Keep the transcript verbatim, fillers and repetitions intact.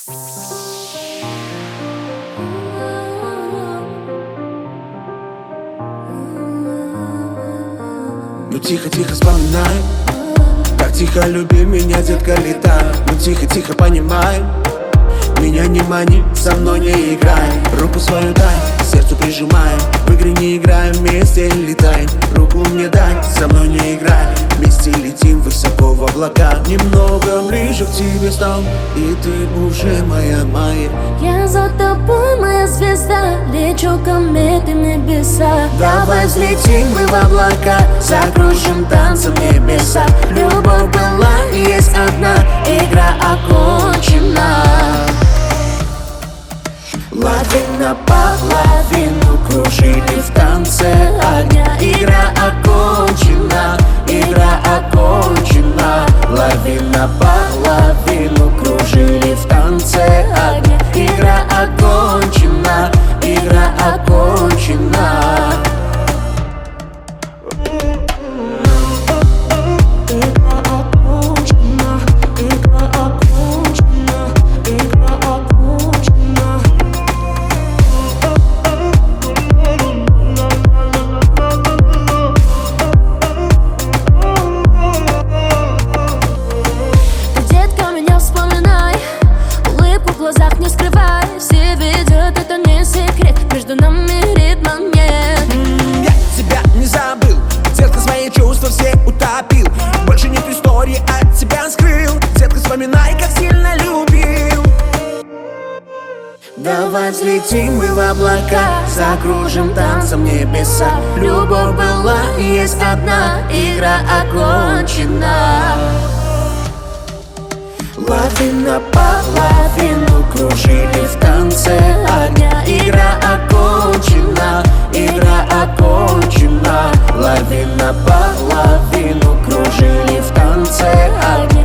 Ну тихо-тихо вспоминай, как тихо люби меня, детка, летай. Ну тихо-тихо понимай, меня не мани, со мной не играй. Руку свою дай, к сердцу прижимай. В игры не играем, вместе летаем. Руку мне дай, со мной не играй. Вместе летим высоко в облака. Немного ближе к тебе стал, и ты уже моя, моя. Я за тобой, моя звезда, лечу кометы небеса. Давай взлетим мы в облака, закружим танцем небеса. Любовь была и есть одна, игра окончена. Лавина половину кружили в танце огня. Игра окончена, игра окончена. Лавина половину кружили в танце огня. Игра окончена, игра окончена. В глазах не скрывай, все видят, это не секрет. Между нами ритма нет. mm, Я тебя не забыл, детка, свои чувства все утопил. Больше нет истории, от тебя скрыл. Детка, вспоминай, как сильно любил. Давай взлетим мы в облака, закружим танцем небеса. Любовь была и есть одна, игра окончена. Лавина половину кружили в танце огня. Игра окончена, игра окончена. Лавина половину кружили в танце огня.